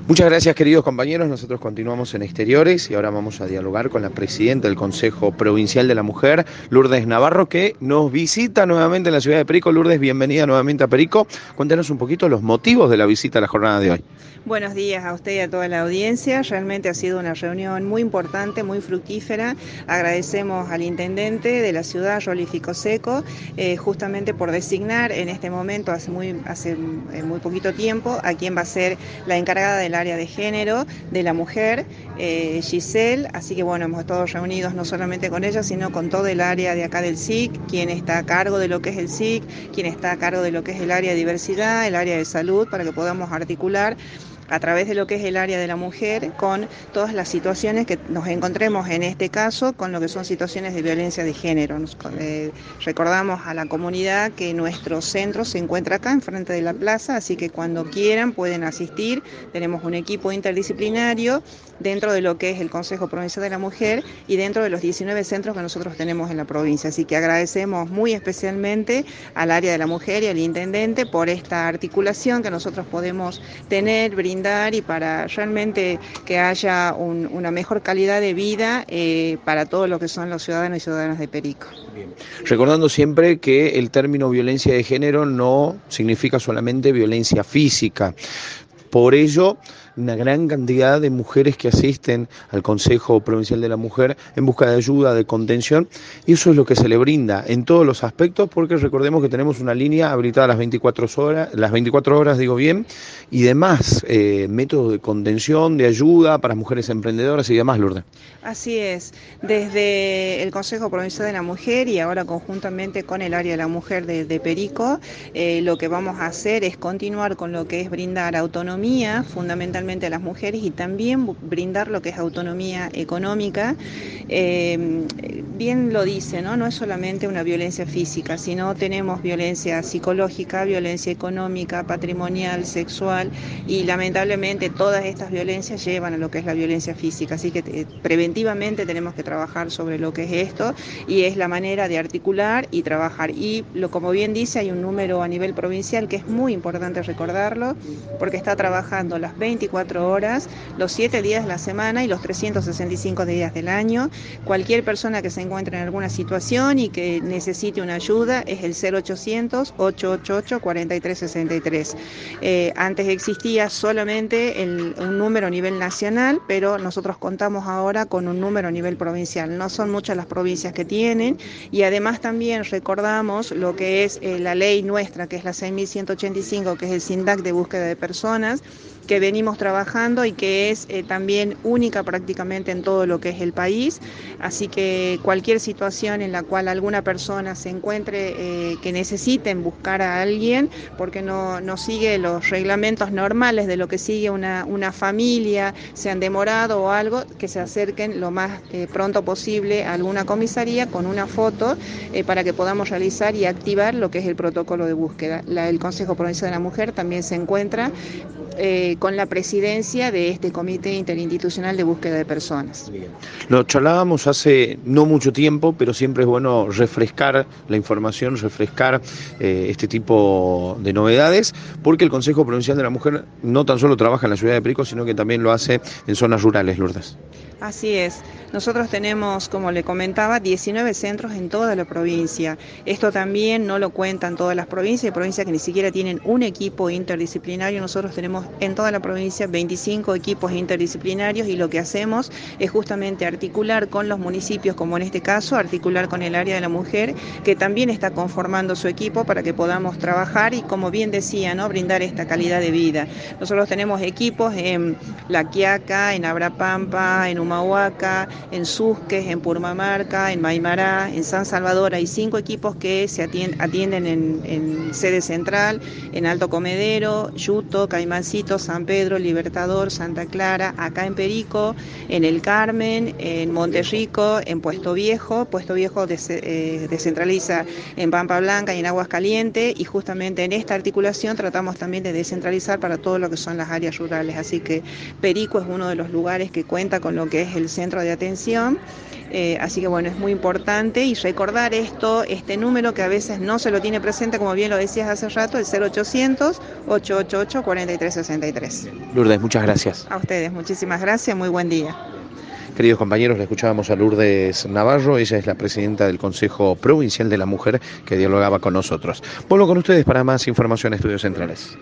Muchas gracias, queridos compañeros. Nosotros continuamos en Exteriores y ahora vamos a dialogar con la presidenta del Consejo Provincial de la Mujer, Lourdes Navarro, que nos visita nuevamente en la ciudad de Perico. Lourdes, bienvenida nuevamente a Perico. Cuéntanos un poquito los motivos de la visita a la jornada de hoy. Buenos días a usted y a toda la audiencia. Realmente ha sido una reunión muy importante, muy fructífera. Agradecemos al intendente de la ciudad, Rolly Ficoseco, justamente por designar en este momento, hace muy poquito tiempo, a quien va a ser la encargada del área de género de la mujer, Giselle. Así que bueno, hemos estado reunidos no solamente con ella, sino con todo el área de acá del SIC, quien está a cargo de lo que es el SIC, quien está a cargo de lo que es el área de diversidad, el área de salud, para que podamos articular a través de lo que es el área de la mujer, con todas las situaciones que nos encontremos en este caso, con lo que son situaciones de violencia de género. Recordamos a la comunidad que nuestro centro se encuentra acá, enfrente de la plaza, así que cuando quieran pueden asistir. Tenemos un equipo interdisciplinario dentro de lo que es el Consejo Provincial de la Mujer y dentro de los 19 centros que nosotros tenemos en la provincia. Así que agradecemos muy especialmente al área de la mujer y al intendente por esta articulación que nosotros podemos tener, brindar, y para realmente que haya una mejor calidad de vida para todo lo que son los ciudadanos y ciudadanas de Perico. Bien. Recordando siempre que el término violencia de género no significa solamente violencia física. Por ello, una gran cantidad de mujeres que asisten al Consejo Provincial de la Mujer en busca de ayuda, de contención, y eso es lo que se le brinda en todos los aspectos, porque recordemos que tenemos una línea habilitada las 24 horas, digo bien, y demás métodos de contención, de ayuda para mujeres emprendedoras y demás, Lourdes. Así es, desde el Consejo Provincial de la Mujer y ahora conjuntamente con el área de la mujer de Perico, lo que vamos a hacer es continuar con lo que es brindar autonomía fundamentalmente a las mujeres y también brindar lo que es autonomía económica. Bien lo dice, ¿no? No es solamente una violencia física, sino tenemos violencia psicológica, violencia económica, patrimonial, sexual, y lamentablemente todas estas violencias llevan a lo que es la violencia física, así que preventivamente tenemos que trabajar sobre lo que es esto, y es la manera de articular y trabajar. Y como bien dice, hay un número a nivel provincial que es muy importante recordarlo, porque está trabajando las 24 horas, los 7 días de la semana y los 365 días del año. Cualquier persona que se encuentre en alguna situación y que necesite una ayuda es el 0800-888-4363. Antes existía solamente un número a nivel nacional, pero nosotros contamos ahora con un número a nivel provincial. No son muchas las provincias que tienen, y además también recordamos lo que es la ley nuestra, que es la 6.185, que es el SINDAC de búsqueda de personas, que venimos trabajando y que es también única prácticamente en todo lo que es el país. Así que cualquier situación en la cual alguna persona se encuentre que necesiten buscar a alguien porque no sigue los reglamentos normales de lo que sigue una familia, se han demorado o algo, que se acerquen lo más pronto posible a alguna comisaría con una foto para que podamos realizar y activar lo que es el protocolo de búsqueda. El Consejo Provincial de la Mujer también se encuentra con la presidencia de este Comité Interinstitucional de Búsqueda de Personas. Bien. Lo charlábamos hace no mucho tiempo, pero siempre es bueno refrescar la información, refrescar este tipo de novedades, porque el Consejo Provincial de la Mujer no tan solo trabaja en la ciudad de Perico, sino que también lo hace en zonas rurales, Lourdes. Así es. Nosotros tenemos, como le comentaba, 19 centros en toda la provincia. Esto también no lo cuentan todas las provincias, hay provincias que ni siquiera tienen un equipo interdisciplinario. Nosotros tenemos en toda la provincia 25 equipos interdisciplinarios, y lo que hacemos es justamente articular con los municipios, como en este caso, articular con el área de la mujer, que también está conformando su equipo para que podamos trabajar y, como bien decía, ¿no?, brindar esta calidad de vida. Nosotros tenemos equipos en La Quiaca, en Abrapampa, en Humahuaca, en Susques, en Purmamarca, en Maimará, en San Salvador. Hay 5 equipos que se atienden en sede central, en Alto Comedero, Yuto, Caimancito, San Pedro, Libertador, Santa Clara, acá en Perico, en El Carmen, en Monterrico, en Puesto Viejo. Puesto Viejo descentraliza en Pampa Blanca y en Aguas Calientes, y justamente en esta articulación tratamos también de descentralizar para todo lo que son las áreas rurales. Así que Perico es uno de los lugares que cuenta con lo que es el centro de atención Así que bueno, es muy importante y recordar este número que a veces no se lo tiene presente, como bien lo decías hace rato, el 0800-888-4363. Lourdes, muchas gracias. A ustedes, muchísimas gracias, muy buen día. Queridos compañeros, le escuchábamos a Lourdes Navarro, ella es la presidenta del Consejo Provincial de la Mujer que dialogaba con nosotros. Vuelvo con ustedes para más información a Estudios Centrales.